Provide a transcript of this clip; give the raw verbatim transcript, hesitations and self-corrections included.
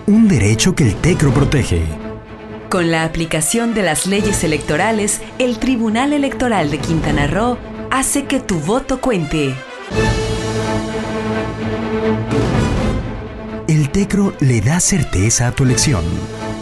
un derecho que el TECRO protege. Con la aplicación de las leyes electorales, el Tribunal Electoral de Quintana Roo hace que tu voto cuente. El TECRO le da certeza a tu elección.